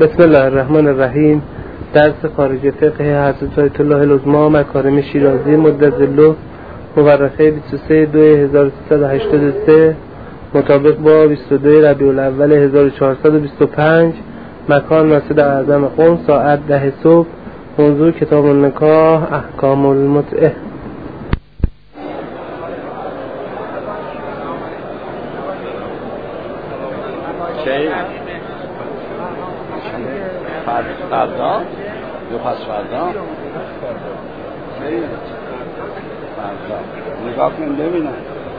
بسم الله الرحمن الرحیم. درس خارج فقه حضرت آیت الله العظمی مکارم شیرازی مدظله مورخه 23/2/1383 مطابق با 22 ربیع الاول 1425. مکان مسجد اعظم قم، ساعت 10 صبح. موضوع کتاب النکاح، احکام المتعه. فردا یا پس فردا نگاه کنیم ببینم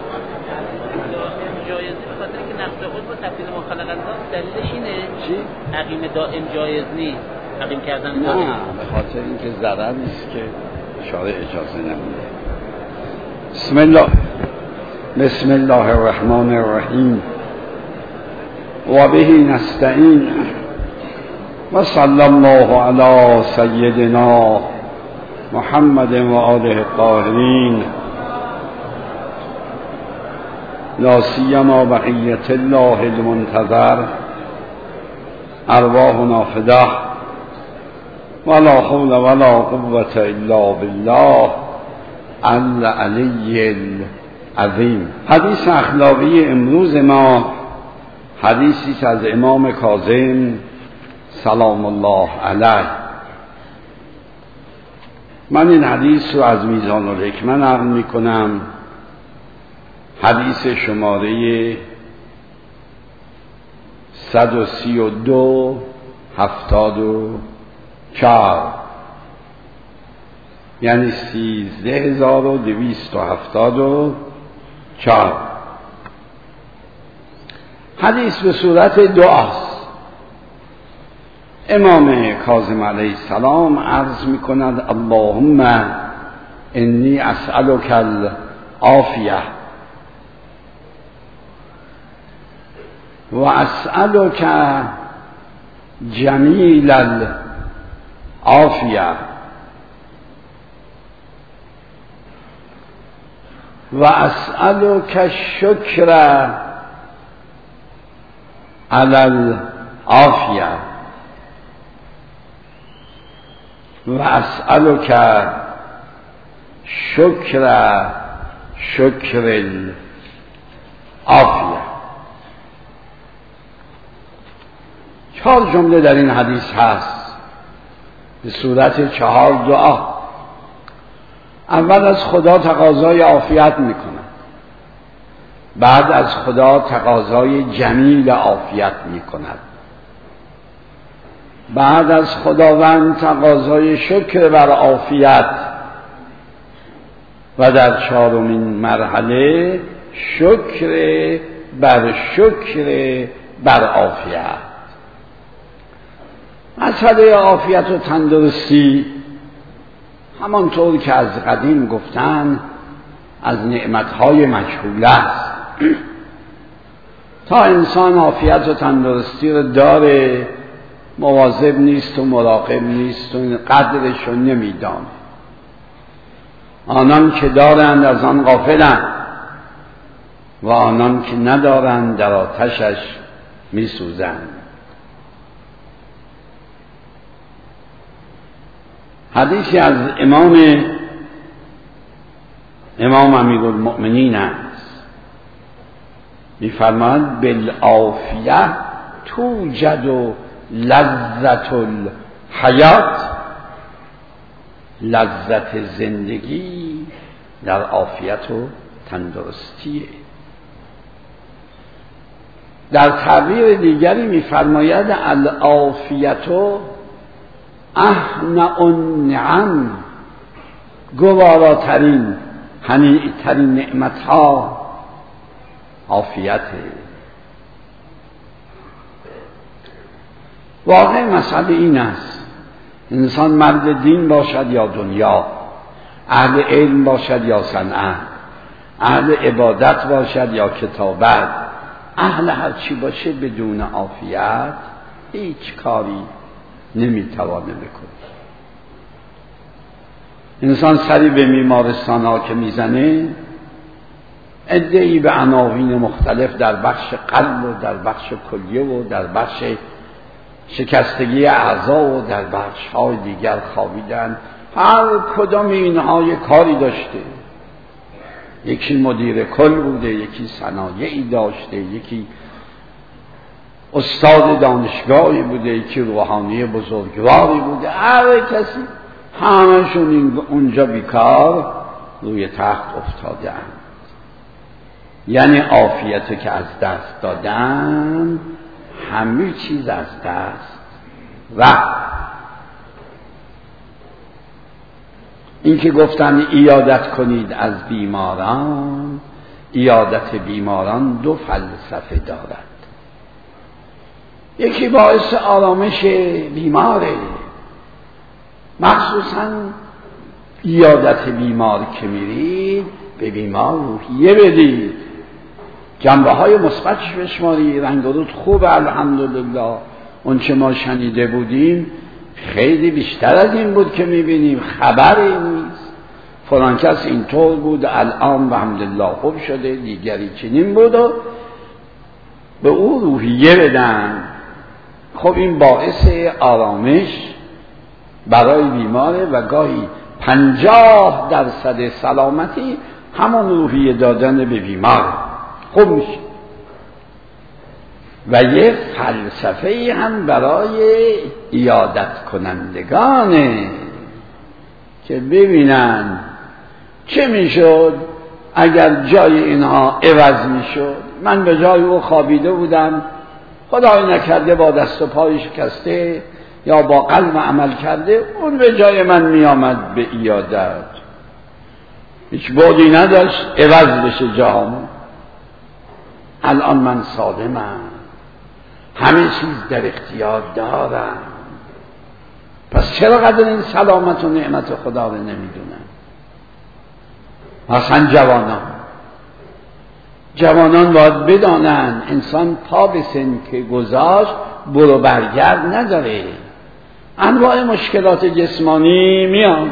جایزی به خاطر اینکه نقص خود با تفصیل مخالقت داشت. دلیلش اینه چی؟ عقیم دائم جایز نیست، عقیم کردن نه، به خاطر اینکه ضرر نیست که اشاره اجازه نمیده. بسم الله الرحمن الرحیم و به نستعین و صلی الله علی سیدنا محمد و آله الطاهرین لا سیما بقیت الله المنتظر ارواحنا فداه ولا حول ولا قوة الا بالله العلی العظیم. حدیث اخلاقی امروز ما حدیثی است از امام کاظم سلام الله علیه. من این حدیث رو از میزان الحکمه نقل می کنم. حدیث شماره 132/74 یعنی 13274. حدیث به صورت دعاست. امام کاظم علیه السلام عرض می کند اللهم انی اسألک العافیه و اسألک جمیل العافیه و اسألک الشکر علی العافیه و اسألک شکر العافیه. 4 جمله در این حدیث هست به صورت 4 دعا. اول از خدا تقاضای عافیت میکنه، بعد از خدا تقاضای جمیل عافیت میکند، بعد از خداوند تقاضای شکر بر عافیت و در 4مین مرحله شکر بر عافیت. مسئله عافیت و تندرستی همانطور که از قدیم گفتن از نعمتهای مجهوله است. تا انسان عافیت و تندرستی رو داره مواظب نیست و مراقب نیست و قدرش رو نمیدانه. آنان که دارند از آن غافلند و آنان که ندارند در آتشش میسوزند. حدیثی از امام امیرالمؤمنین است. می‌فرماید بالعافیه توجد لذت الحیات. لذت زندگی در عافیت و تندرستیه. در تعبیر دیگری می‌فرماید العافیت اهنأ النعم. گواراترین هنی‌ترین نعمتها عافیته. واقع مسئله این است انسان مرد دین باشد یا دنیا، اهل علم باشد یا صنعت، اهل عبادت باشد یا کتابت، اهل هر چی باشه بدون عافیت هیچ کاری نمیتوانه بکنه. انسان سری به بیمارستان ها که میزنه عده‌ای به عناوین مختلف در بخش قلب و در بخش کلیه و در بخش شکستگی اعضا و در بخش‌های دیگر خوابیدن. هر کدام اینها یک کاری داشته، یکی مدیر کل بوده، یکی صنایعی داشته، یکی استاد دانشگاهی بوده، یکی روحانی بزرگواری بوده. هر کسی همشون اونجا بیکار روی تخت افتاده اند. یعنی عافیت که از دست دادن، همه چیز از دست رفت. این که گفتن عیادت کنید از بیماران، عیادت بیماران دو فلسفه دارد. یکی باعث آرامش بیماره، مخصوصاً عیادت بیمار که میرید به بیمار روحیه بدید، جنبه های مثبتش بشماری. رنگ و رود خوبه الحمدلله، اون چه ما شنیده بودیم خیلی بیشتر از این بود که میبینیم. خبری نیست فلان کس اینطور بود الان الحمدلله خوب شده، دیگری چنین بود، و به او روحیه بدن. خب این باعث آرامش برای بیماره و گاهی 50% سلامتی همون روحیه دادن به بیمار خوب میشه. و یه فلسفه هم برای عیادت کنندگانه که ببینن چه میشد اگر جای اینها عوض میشد. من به جای او خوابیده بودم، خدای نکرده با دست و پای شکسته یا با قلب عمل کرده، اون به جای من میآمد به عیادت، هیچ بعدی نداشت عوض بشه جامون. الان من سالمم، همه چیز در اختیار دارم، پس چرا قدر این سلامت و نعمت خدا رو نمیدونم؟ مثلا جوانان باید بدانن انسان پا به سن که گذاشت برو برگرد نداره. انواع مشکلات جسمانی میاد،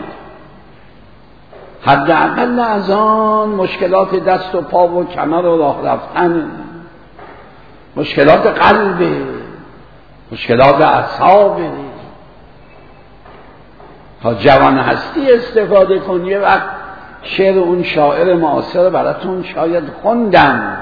حداقل از آن مشکلات دست و پا و کمر و راه رفتن، مشکلات قلب، مشکلات اعصاب. تا جوان هستی استفاده کن. یه وقت شعر اون شاعر معاصر براتون شاید خوندم،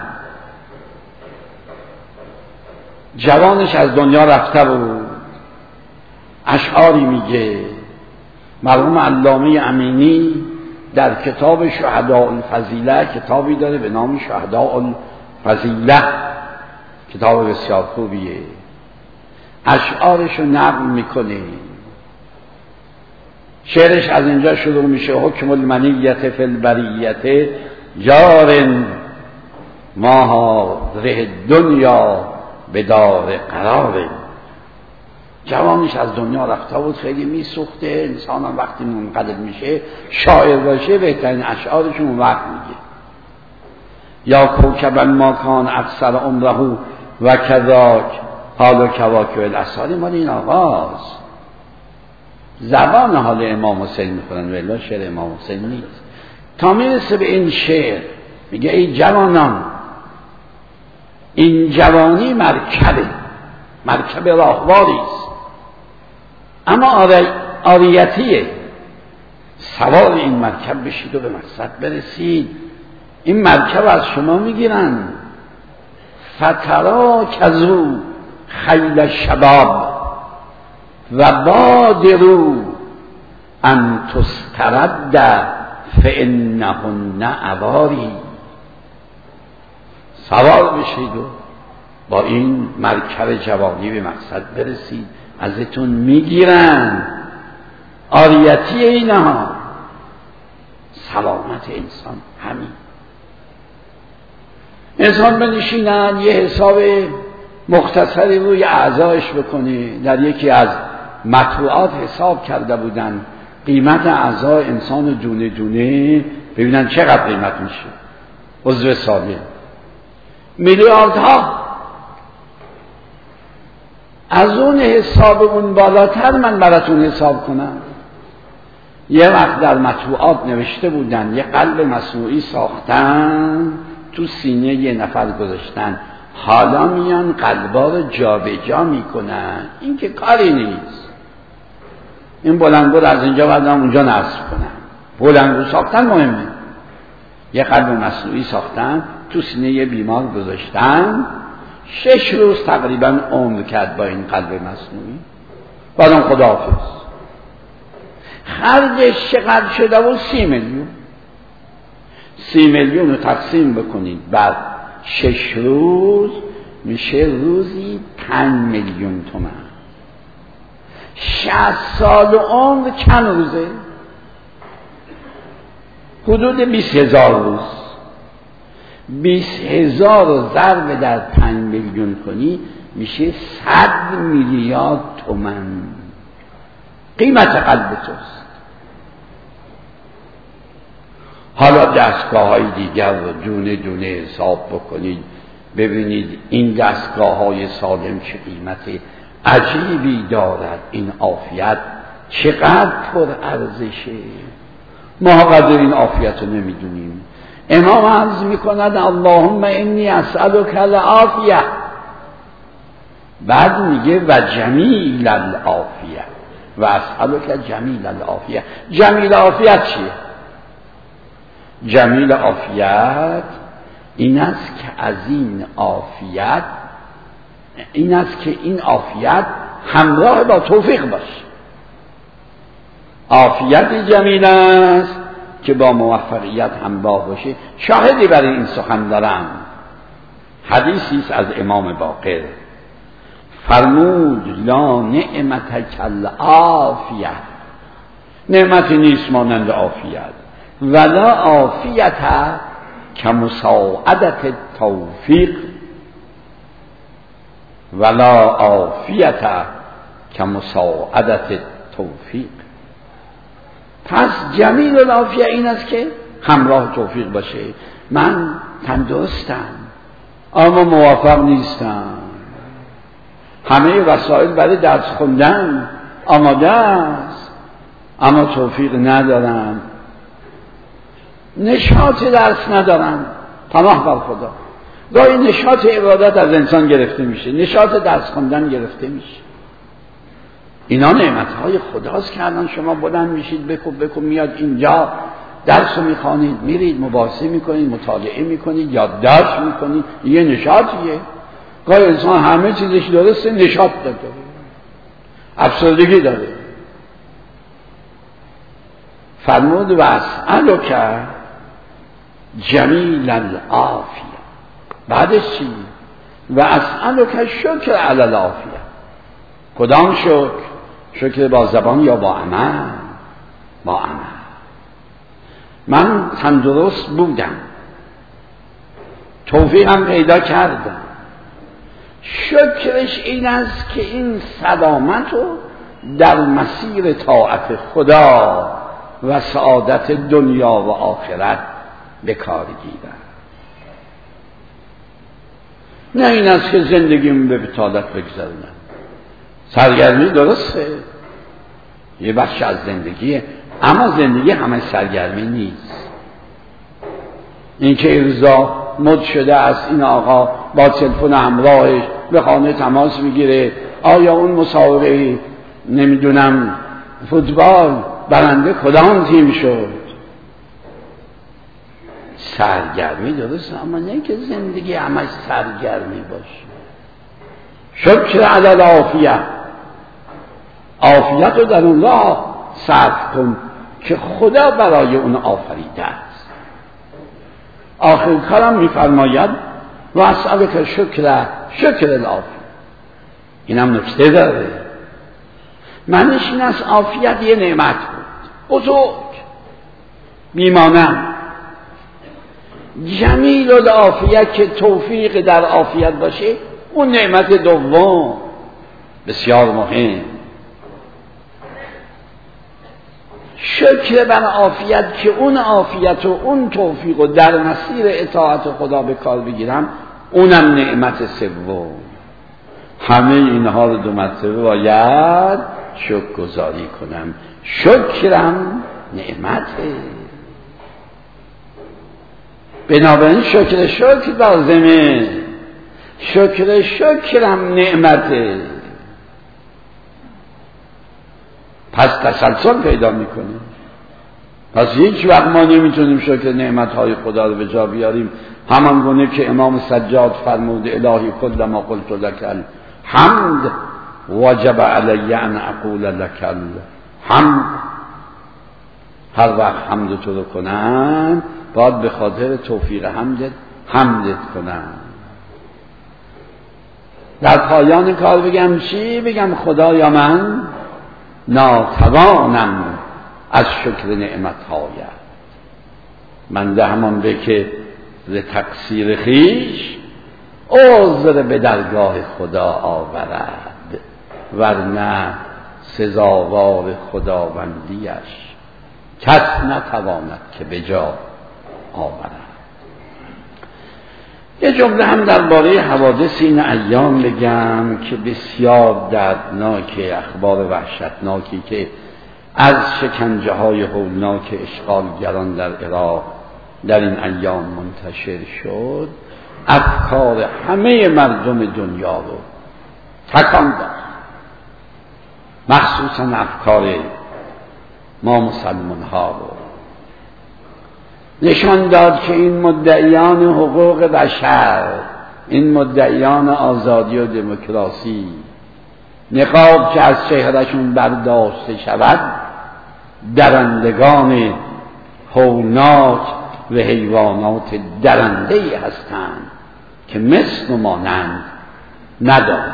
جوانش از دنیا رفته بود، اشعاری میگه. مرحوم علامه امینی در کتاب شهداء الفضیله، کتابی داره به نام شهداء الفضیله، کتاب بسیار خوبیه، اشعارشو نقل میکنه. شعرش از اینجا شروع میشه: حکم المنیت فی البریت جار ما ره دنیا به دار قرار. جوانش از دنیا رفته بود، خیلی میسوخته. انسان هم وقتی منقلب میشه شاعر باشه بهترین اشعارشون اون وقت میگه: یا کوکبا ما کان اکثر عمره و کذاک حال و کواکب الاسحار. مال این آغاز زبان حال امام حسین میخورن، ولی شعر امام حسین نیست. تا میرسه به این شعر میگه: ای جوانان، این جوانی مرکب راهواری است، اما عاریتیه. سوار این مرکب بشید و به مقصد برسید. این مرکب از شما میگیرن. فترا کزو خیل شباب و بادرو ان تسترد فانهن عواری. سوار بشید و با این مرکب جوانی به مقصد برسید، ازتون میگیرن. عاریتی اینها سلامت انسان همین. انسان بنشینن یه حساب مختصری روی اعضایش بکنه. در یکی از مطبوعات حساب کرده بودن قیمت اعضای انسان دونه دونه، ببینن چقدر قیمت میشه. عضو سالم میلیاردها. از اون حساب اون بالاتر من براتون حساب کنم. یه وقت در مطبوعات نوشته بودن یه قلب مصنوعی ساختن، تو سینه یه نفر گذاشتن، حالا میان قلبا رو جابجا میکنن. این که کاری نیست. این بلندگو از اینجا بردارم اونجا نصب کنن. بلندگو ساختن مهمه. یه قلب مصنوعی ساختن، تو سینه یه بیمار گذاشتن، 6 روز تقریبا عمر کرد با این قلب مصنوعی. بعدم خداحافظ. خرجش چقدر شده؟ و 30 میلیون. 30 میلیون رو تقسیم بکنید بر 6 روز میشه روزی 5 میلیون تومان. 60 سال عمر چند روزه؟ حدود 20,000 روز. 20,000 رو ضرب در 5 میلیون کنی میشه 100 میلیارد تومان قیمت قلب توست. حالا دستگاه های دیگر رو دونه دونه حساب بکنید، ببینید این دستگاه های سالم چه قیمت عجیبی دارد. این عافیت چقدر پر ارزشه. ما قدر این عافیت رو نمیدونیم. امام عرض میکند اللهم انی اسألک العافیه، بعد میگه و جمیل العافیه و اسألک جمیل العافیه. جمیل عافیت چیه؟ جمیل عافیت این است که از این عافیت، این است که این عافیت همراه با توفیق باشه. عافیت جمیل است که با موفقیت همراه باشه. شاهدی برای این سخن دارم. حدیثی است از امام باقر فرمود لا نعمت کالعافیه، نعمتی نیست مانند عافیت، ولا عافیت کمساعدت توفیق، ولا عافیت کمساعدت توفیق. پس جمیل العافیه این است که همراه توفیق باشه. من تندرستم اما موفق نیستم، همه وسایل برای درس خوندن آماده است اما توفیق ندارم، نشاط درس ندارم. پناه بر خدا. گاهی نشاط عبادت از انسان گرفته میشه، نشاط درس خوندن گرفته میشه. اینا نعمتهای خداست که الان شما بلند میشید بکن میاد اینجا درس رو میخوانید، میرید مباحثه میکنید، مطالعه میکنید، یادداشت میکنید. یه نشاطیه. گاهی انسان همه چیزش درسته، نشاط داره، افسردگی داره. فرمود و اسألک جمیل العافیه. بعدش چی؟ و اسألک شکر علی العافیه. کدام شکر؟ شکر با زبان یا با عمل؟ با عمل. من تندرست بودم، توفیقم پیدا کردم. شکرش این است که این سلامت رو در مسیر طاعت خدا و سعادت دنیا و آخرت به کار گیرم. نه این است که زندگیم به بطالت بگذارم. سرگرمی درسته، یه بخش از زندگیه، اما زندگی همه سرگرمی نیست. این که ارزا مد شده است این آقا با تلفن همراهش به خانه تماس میگیره آیا اون مسابقه نمیدونم فوتبال برنده کدام تیم شد. سرگرمی درست، اما نه که زندگی همش سرگرمی باشه. شکر علی العافیه، عافیت رو در اون راه صرف کن که خدا برای اون آفریده است. آخر کارم میفرماید و اسألک شکر العافیه. اینم نکته داره. معنیش این است عافیت یه نعمت بود بزرگ بیمانم. جمیل العافیه که توفیق در عافیت باشه، اون نعمت دوم بسیار مهم. شکر بر عافیت که اون عافیت و اون توفیق و در مسیر اطاعت خدا به کار بگیرم، اونم نعمت سوم. همه اینها رو دو مرتبه باید شکر گزاری کنم. شکرم نعمته. بنابراین شکر لازمه. شکرم نعمته، پس تسلسل پیدا میکنه. پس هیچ وقت ما نمیتونیم شکر نعمتهای خدا رو به جا بیاریم، همان گونه که امام سجاد فرمود الهی کل ما قلت لك الحمد وجب علی ان اقول لك الحمد. هر وقت حمد تو رو کنم باید به خاطر توفیق حمدت کنم. در پایان کار بگم چی؟ بگم خدایا من ناتوانم از شکر نعمت‌هایت، من ده همان به که ز تقصیر خویش عذر به درگاه خدا آورد، ورنه سزاوار خداوندیش کس نتواند که به جا آورد. یه جمله هم درباره حوادث این ایام بگم که بسیار دردناک، اخبار وحشتناکی که از شکنجه های هولناک اشغالگران در عراق در این ایام منتشر شد، افکار همه مردم دنیا رو تکان داد، مخصوصا افکار ما مسلمان ها رو نشان داد که این مدعیان حقوق بشر، این مدعیان آزادی و دموکراسی، نقاب که از چهرهشون برداشته شود درندگان هولناک و حیوانات درنده‌ای هستند که مثل و مانند ندارند.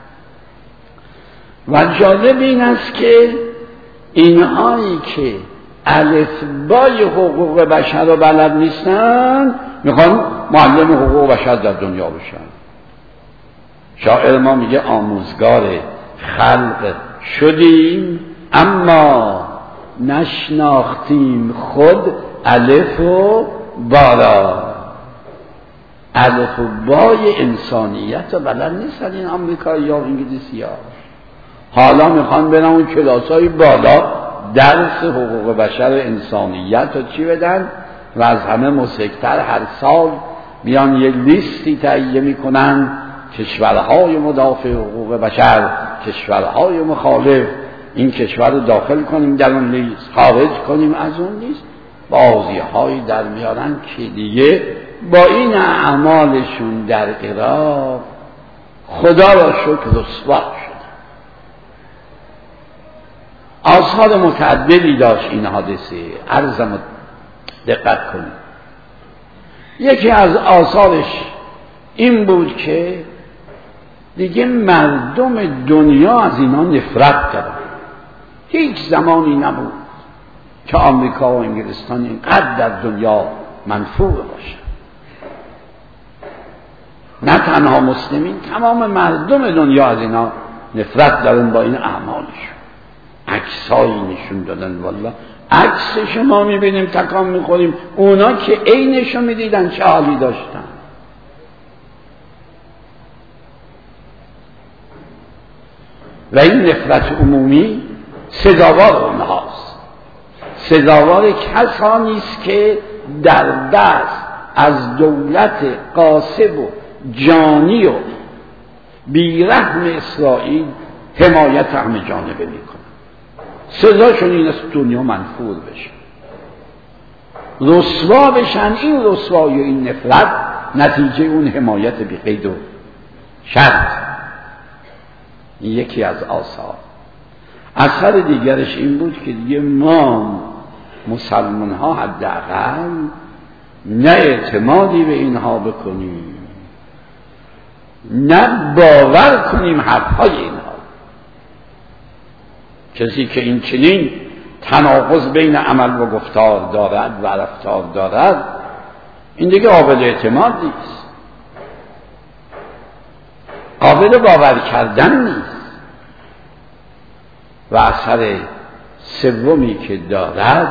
و جالب این است که اینهایی که الفبای حقوق بشر رو بلد نیستن میخوان معلم حقوق بشر در دنیا بشن. شاعر ما میگه آموزگار خلق شدیم اما نشناختیم خود الف و بالا. الف و بای انسانیت رو بلد نیستن این آمریکایی یا انگلیسی ها. حالا میخوان برن اون کلاسای بالا درس حقوق بشر انسانیت رو چی بدن و از همه مسکتر هر سال میان یه لیستی تهیه میکنن، کشورهای مدافع حقوق بشر، کشورهای مخالف، این کشور رو داخل کنیم در اون لیست، خارج کنیم از اون لیست، بازی‌هایی در میارن که دیگه با این اعمالشون در عراق خدا را شکر رسوا شد. آثار متعددی داشت این حادثه، عرضم دقت کنید. یکی از آثارش این بود که دیگه مردم دنیا از اینا نفرت کردن. هیچ زمانی نبود که آمریکا و انگلستان اینقدر در دنیا منفور باشه. نه تنها مسلمین، تمام مردم دنیا از اینا نفرت دارن با این اعمالشون. عکسایی نشون دادن، والله عکس شما میبینیم تکان میخوریم، اونا که عینشو میدیدن چه حالی داشتن. و این نفرت عمومی سزاوار اونهاست، سزاوار کسانی است که در دست از دولت غاصب و جانی و بیرحم اسرائیل حمایت همه جانبه میکنن. سزاشون این است دنیا منفور بشن، رسوا بشن. این رسوایی و این نفرت نتیجه اون حمایت بی قید و شرط. این یکی از آثار. اثر دیگرش این بود که دیگه ما مسلمان ها حداقل نه اعتمادی به اینها بکنیم، نه باور کنیم حرفهای اینها. کسی که این چنین تناقض بین عمل و گفتار دارد و رفتار دارد، این دیگه قابل اعتماد نیست، قابل باور کردن نیست. و اثر سومی که دارد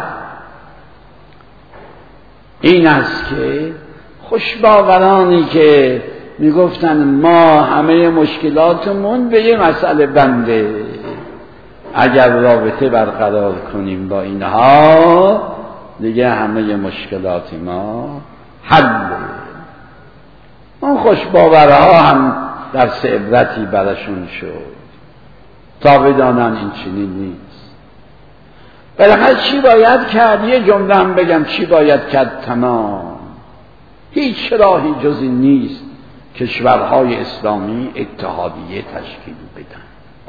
این است که خوشباورانی که میگفتن ما همه مشکلاتمون به یه مسئله بنده، اگر رابطه برقرار کنیم با اینها دیگه همه مشکلات ما حل. اون خوشباورها هم درس عبرتی برشون شد تا بدانن این چنین نیست. بالاخره چی باید کرد؟ یه جمله هم بگم چی باید کرد؟ تمام هیچ راهی جز این نیست کشورهای اسلامی اتحادیه تشکیل بدن،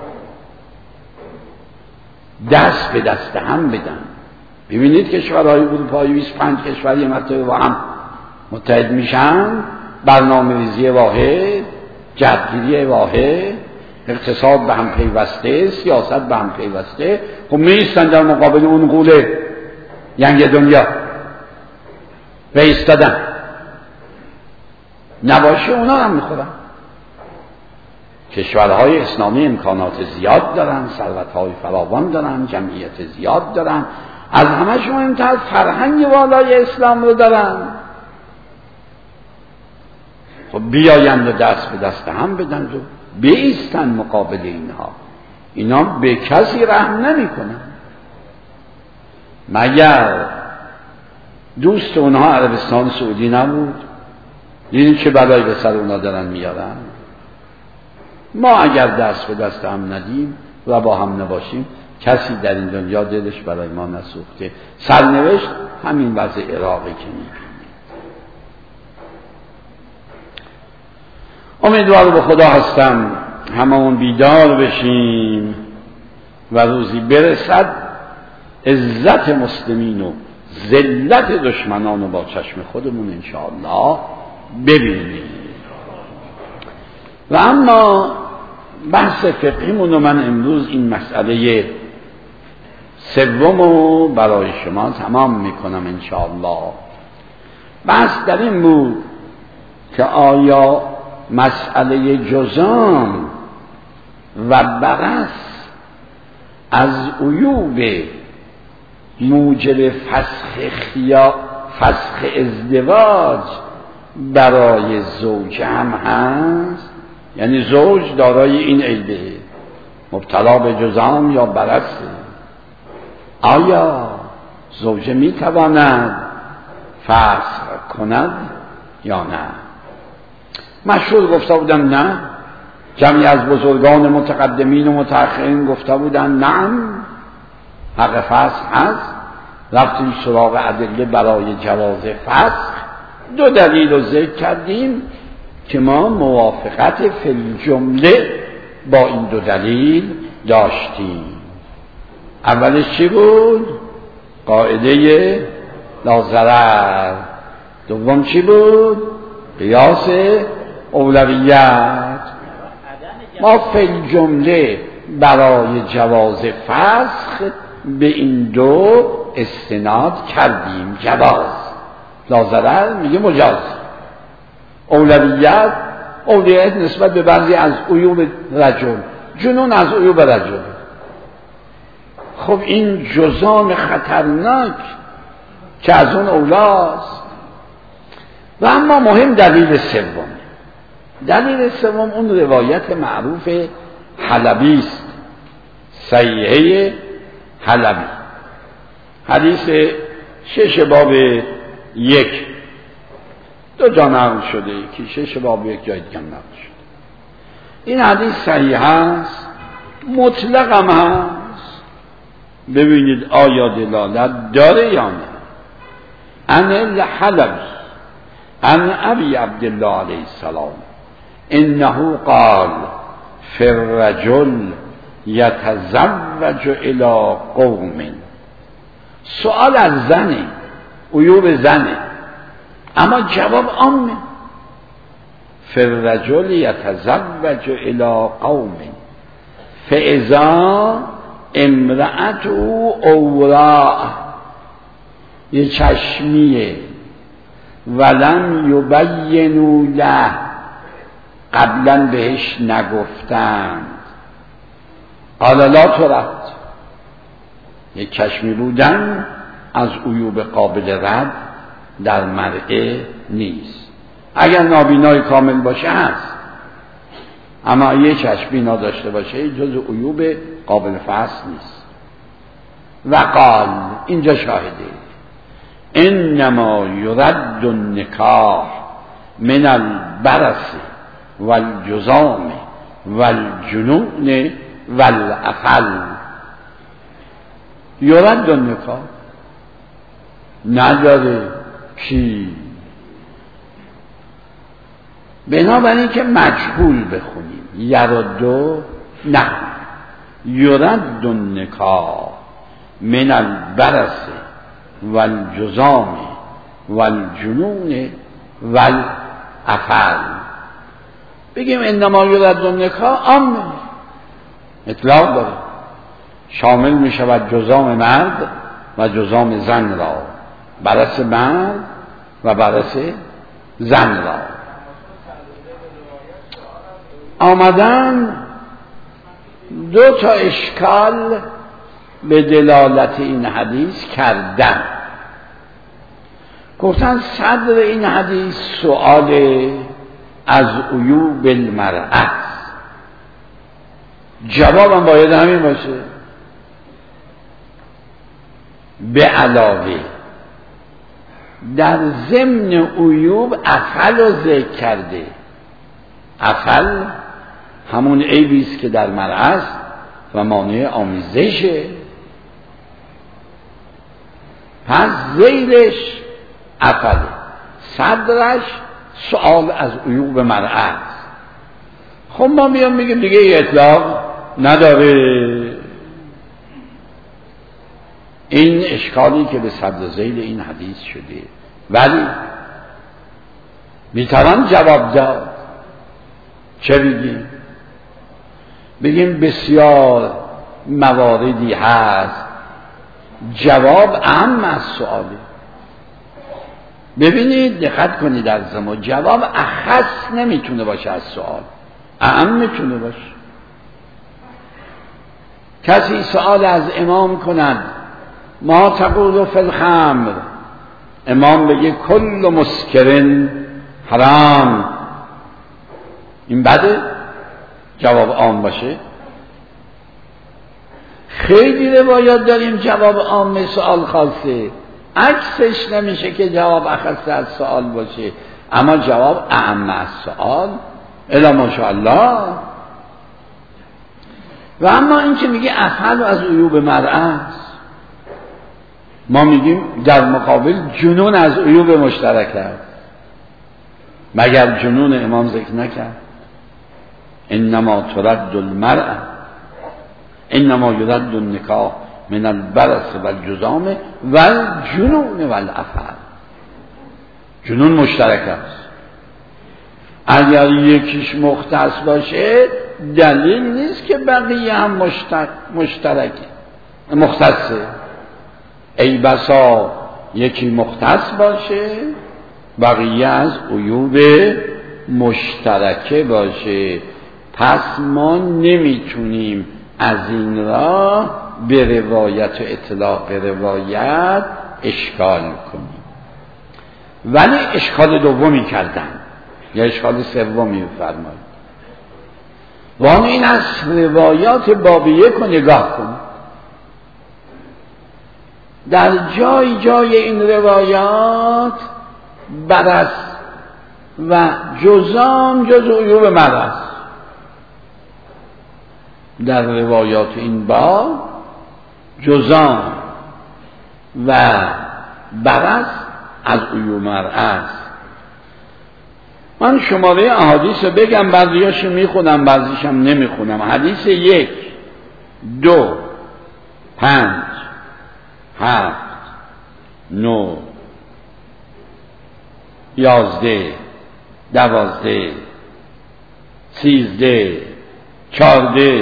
دست به دست هم بدن. ببینید کشورهای اروپایی 25 کشور یه مرتبه با هم متحد میشن، برنامه‌ریزی واحد، جهتگیری واحد، اقتصاد به هم پیوسته، سیاست به هم پیوسته. خب میایستن در مقابل اون غوله ینگ دنیا و ایستادن، نباشه اونا هم میخورن. کشورهای اسلامی امکانات زیاد دارن، ثروت‌های فراوان دارن، جمعیت زیاد دارن، از همه مهمتر فرهنگ والای اسلام رو دارن. خب بیایند و دست به دست هم بدن و بایستن مقابل اینها. اینا به کسی رحم نمی کنن. مگر دوست اونها عربستان سعودی نبود؟ دیدید چه بلایی به سر اونا دارن میارن. ما اگر دست به دست هم ندیم و با هم نباشیم کسی در این دنیا دلش برای ما نسوخته. سرنوشت همین وضع عراقی که میبینید. امیدوار به خدا هستم هممون بیدار بشیم و روزی برسد عزت مسلمین و ذلت دشمنان رو با چشم خودمون انشاءالله ببینیم. و اما بحث فقهیمون رو من امروز این مسئله سوم رو برای شما تمام میکنم انشاءالله. بحث در این بود که آیا مسئله جزام و برس از عیوب موجب فسخ ازدواج برای زوج هم هست؟ یعنی زوج دارای این عیبه، مبتلا به جزام یا برس، آیا زوجه میتواند فسخ کند یا نه؟ مشهور گفته بودن نه، جمعی از بزرگان متقدمین و متأخرین گفته بودن نه، حق فسخ هست. رفتیم سراغ ادله برای جواز فسخ، دو دلیل رو ذکر کردیم که ما موافقت فی الجمله با این دو دلیل داشتیم. اولش چی بود؟ قاعده لا ضرر. دوم چی بود؟ قیاس اولویت. ما فی الجمله برای جواز فسخ به این دو استناد کردیم. جواز لا ضرر میگه مجاز. اولویت نسبت به بعضی از عیوب رجل، جنون از عیوب رجل. خب این جزام خطرناک که از اون اولاست. و اما مهم دلیل سوم. دلیل سوم اون روایت معروف حلبی است، صحیحه حلبی، حدیث 6 باب 1 دو جا نقل شده، یکی 6 باب 1 جای دیگه نقل شده. این حدیث صحیح است، مطلق هم هست. ببینید آیا دلالت داره یا نه. عن الحلبی عن ابی عبدالله علیه السلام انه قال فی الرجل یتزوج الی قوم. سؤال از زنه، عیوب زنه، اما جواب عامه. فی الرجل یتزوج الی قوم فاذا امرأته اوراء، یه چشمیه، ولم یبینوا له، قبلا بهش نگفتند. قال لا ترد، یک چشمی بودن از عیوب قابل رد در مرئه نیست. اگر نابینای کامل باشه هست، اما یه چشمی نداشته باشه جز عیوب قابل فحص نیست. و قال، اینجا شاهده، انما یرد النکاح من البرص والجذام والجنون والعفل. یرد النکاح نداره کی؟ بنابراین که مجهول بخونیم یردو نه، یرد النکاح من البرص والجذام والجنون والعفل. بگیم انما یرد النکاح عامه، اطلاق داره، شامل می شود جذام مرد و جذام زن را، برص مرد و برص زن را. آمدن دو تا اشکال به دلالت این حدیث کردن. گفتن صدر این حدیث سؤال از عیوب المرأة، جوابم باید همین باشه. به علاوه در ضمن عیوب عفل رو ذکر کرده. عفل همون عیبی است که در مرأة است و مانع آمیزشه. پس ذیلش عفل، صدرش سؤال از عیوب مرأة است. خب ما میام میگیم دیگه اطلاق نداره. این اشکالی که به صدر ذیل این حدیث شده، ولی میتوان جواب داد. چه بگیم؟ بگیم بسیار مواردی هست جواب اهم از سؤاله. ببینید دقت کنید در زمان جواب اخص نمیتونه باشه از سؤال، اهم میتونه باشه. کسی سؤال از امام کند ما تقول فی الخمر، امام بگه کل مسکرن حرام، این بده؟ جواب عام باشه؟ خیلی روایات داریم جواب عام سؤال خاصه، عکسش نمیشه که جواب اخص از سؤال باشه، اما جواب اعم از سؤال الا ماشاءالله. و اما این که میگه افعل از عیوب مرأة است، ما میگیم در مقابل جنون از عیوب مشترک است. مگر جنون امام ذکر نکرد؟ انما ترد المرأة، انما یرد النکاح من البرص والجذام والجنون والعفل. جنون مشترک است. اگر یکیش مختص باشه دلیل نیست که بقیه هم مشترکه مختصه. ای بسا یکی مختص باشه بقیه از عیوب مشترکه باشه. پس ما نمیتونیم از این راه به روایت و اطلاق روایت اشکال کنیم. ولی اشکال دومی کردن یا اشکال سومی فرمایید. وان این از روایات باب یک رو نگاه کنید. در جای جای این روایات برص و جذام جز عیوب مرأة است. در روایات این باب جذام و برص از عیوب مرأة است. من شماره احادیث رو بگم، بعضیاشو میخونم بعضیشم نمیخونم. حدیث 1 2 5 7 9 11 12 13 14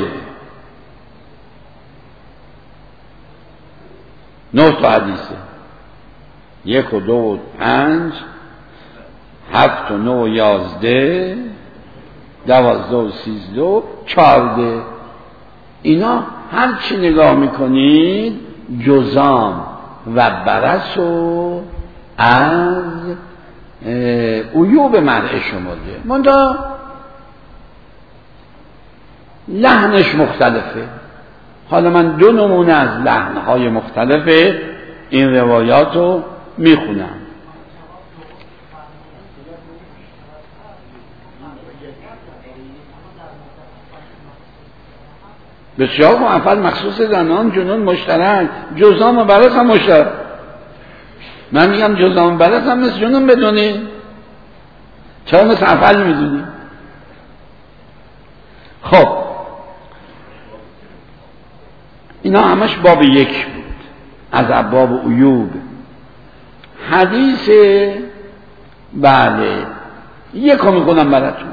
9 تا حدیثه. 1 و 2 و 5 7 و 9 و 11 12 و 13 و 14. اینا هر چی نگاه میکنید جذام و برص و از عیوب مرأة شمرده. منتها لحنش مختلفه. حالا من 2 نمونه از لحنهای مختلف این روایات رو میخونم. بسیار اول مخصوص زنان جنون مشترک، جزام و برس هم مشترک. من میگم جزام و برس هم مثل جنون بدونی، چرا مثل افعال میدونی؟ خب اینا همش باب یک بود از ابواب عیوب. حدیث بله یکو میکنم براتون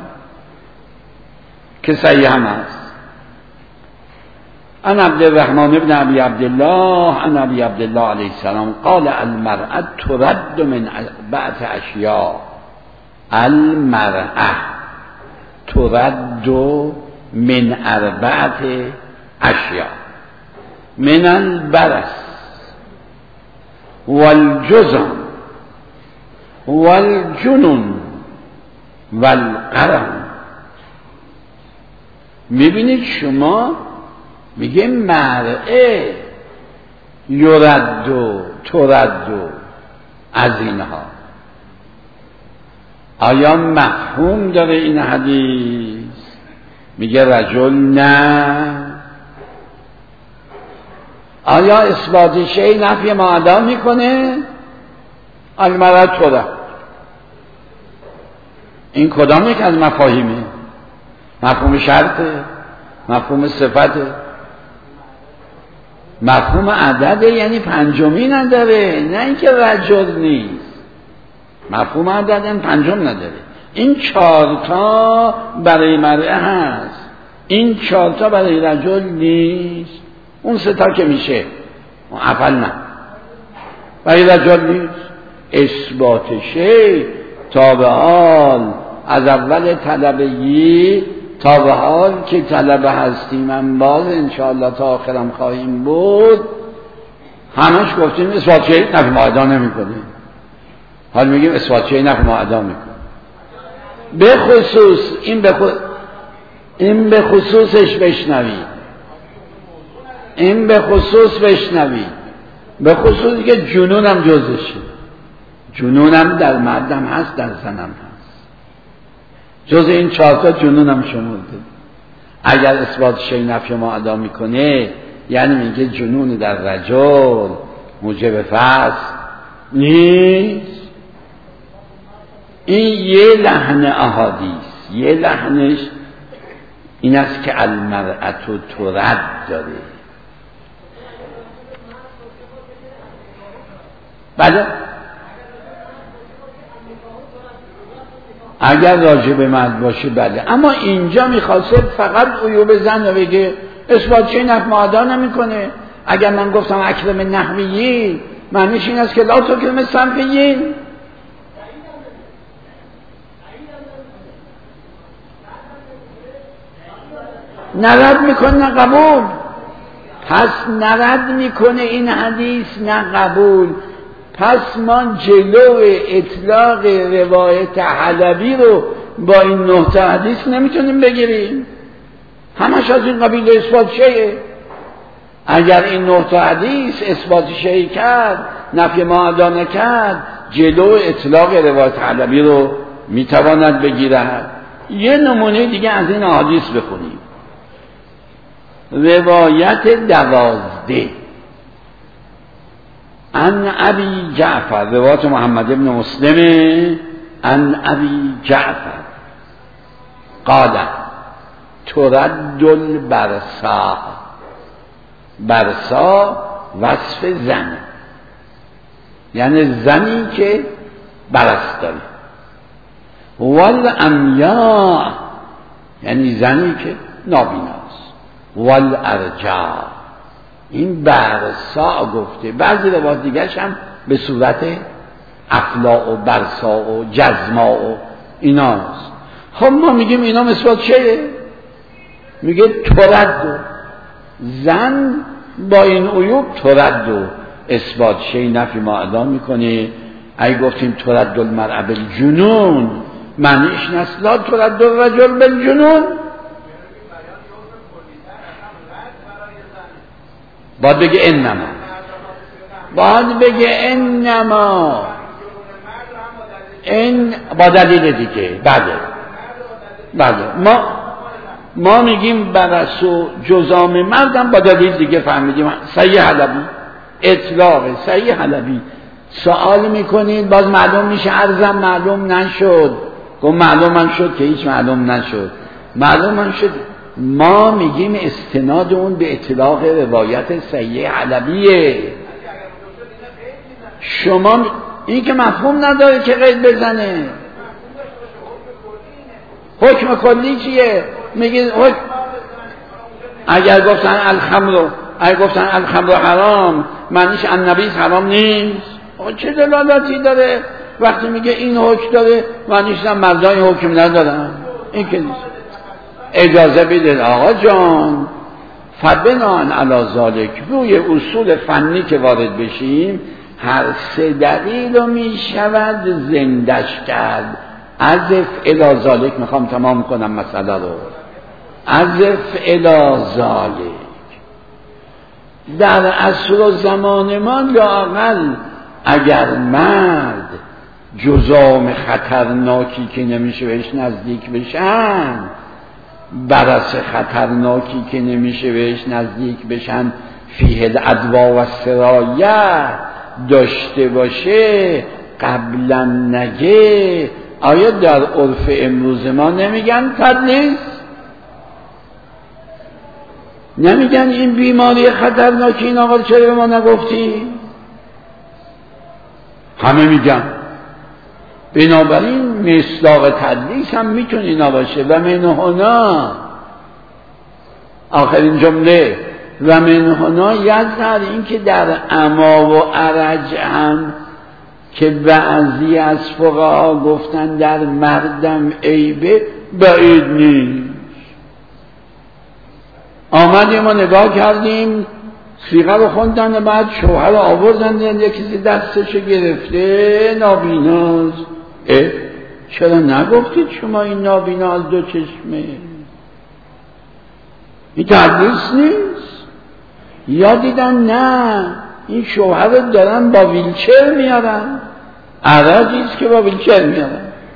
که صحیح هم هست. عن عبد الرحمن بن ابي عبد الله عن ابي عبد الله عليه السلام قال المرأة ترد من اربعة اشياء. المرأة ترد من اربعة اشياء من البرص والجزم والجنون والقرن. میبینید شما میگه مرعه یرد و ترد از اینها. آیا مفهوم داره این حدیث؟ میگه رجل نه. آیا اثبات شیء نفی معدا میکنه؟ المرأة ترد. این کدام یک از مفاهیمه؟ مفهوم شرطه؟ مفهوم صفته؟ مفهوم عدده، یعنی پنجمی نداره، نه اینکه رجل نیست. مفهوم عدد این پنجم نداره. این 4 تا برای مرأة هست، این 4 تا برای رجل نیست. اون 3 تا که میشه افعال نه برای رجل نیست. اثبات شیء تا به حال از اول طلبگی تا به حال که طلبه هستیم، من باز انشاءالله تا آخرم خواهیم بود، همش گفتیم اثبات شیء نفی معدا نمی کنیم. حال میگیم اثبات شیء نفی معدا میکنیم. به خصوص این به خصوصش بشنوید، این به خصوص بشنوید، به خصوصی که جنونم جزشه. جنونم در مردم هست، در زنم هست. جز این 4 تا جنونم شمرده. اگر اثبات شیء نفی معدا میکنه یعنی میگه جنون در رجل موجب فسق نیست. این یه لحن احادیث، یه لحنش این است که المرأة ترد داره. بله اگر راجع به مرد باشه بله، اما اینجا میخواسته فقط عیوب زن رو بگه، اثبات شیء نفی معدا نمیکنه. اگر من گفتم اکرم نحویین معنیش این است که لا تکرم صنفیین. نرد میکنه نه قبول. پس نرد میکنه این حدیث نه قبول. پس ما جلو اطلاق روایت حلبی رو با این 9 تا حدیث نمیتونیم بگیریم. همش از این قبیل اثبات شیء. اگر این 9 تا حدیث اثبات شیء کرد، نفی معدا نکرد، جلو اطلاق روایت حلبی رو میتواند بگیرد. یه نمونه دیگه از این حدیث بخونیم. روایت 12 عن ابی جعفر، روایت محمد بن مسلم عن ابی جعفر قال ترد البرصا. برصا وصف زن، یعنی زنی که برص داره. والعمیاء یعنی زنی که نابیناست. والارجاء این برصا گفته. بعضی روایات دیگرش هم به صورت افلاء و برصا و جزما و ایناست. خب ما میگیم اینا مثبت شیء. میگه ترد زن با این عیوب ترد اثبات شیء نفی معدا میکنه. اگه گفتیم ترد المرأة بالجنون معنیش نیست لا ترد الرجل بالجنون. باید بگه انما، باید بگه انما، این با دلیل دیگه. بله ما ما میگیم برس و جزام مردم با دلیل دیگه فهمیدیم. صحیح حلبی اطلاق صحیح حلبی. سوال میکنید باز معلوم میشه، عرضم معلوم نشد. گفت معلوم من شد که هیچ معلوم نشد. معلوم من شد. ما میگیم استناد اون به اطلاق روایت صحیح حلبیه. شما این که مفهوم نداره که قید بزنه. حکم کلی چیه؟ میگید اگر گفتن الخمر حرام معنیش النبی حرام نیست. چه دلالتی داره؟ وقتی میگه این حکم داره معنیش مردان این حکم ندارن. این که نیست. اجازه بدید آقا جان، فبنان علی ذالک، روی اصول فنی که وارد بشیم هر سه دلیل رو میشود زندش کرد. عزف الی ذالک، میخوام تمام کنم مسئله رو. عزف الی ذالک در عصر و زمان ما لااقل اگر مرد جزام خطرناکی که نمیشه بهش نزدیک بشن، برس خطرناکی که نمیشه بهش نزدیک بشن، فیه الادوا و سرایه داشته باشه، قبلا نگه. آیا در عرف امروز ما نمیگن تدلیس؟ نمیگن این بیماری خطرناکی این آقا چرا به ما نگفتی؟ همه میگن. بنابراین مصداق تدلیس هم میتونه اینا باشه. و من هنا، آخرین جمله، و من هنا یظهر، این که در عما و عرج هم که بعضی از فقها گفتن در مردم عیبه، بعید نیست. آمدیم و نگاه کردیم، صیغه رو خوندن و بعد شوهر رو آوردن، یک کسی دستشو گرفته نابیناست. چرا نگفتید شما این نابینا از دو چشمه؟ این تدلیس نیست. یا دیدن نه این شوهر رو دارن با ویلچر میارن، عرجیست که با ویلچر میارن.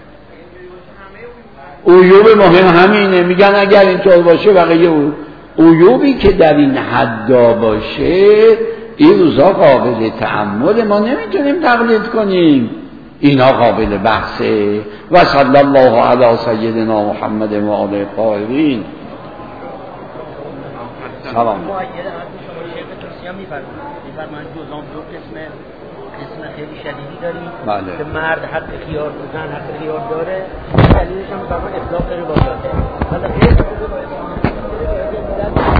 عیوب مهم همینه. میگن اگر اینطور باشه بقیه عیوبی که در این حدا باشه این روزا قابل تأمل، ما نمیتونیم تقلید کنیم. اینا قابل بحثه. و صلی الله علی سیدنا محمد و آله الطاهرین. سلام. میفرمایند جزام دو قسم خیلی شدیدی داریم. بله. که مرد حق خیار، زن حق خیار داره. دلیلش هم میفرمایند اطلاق روایاته. حالا غیر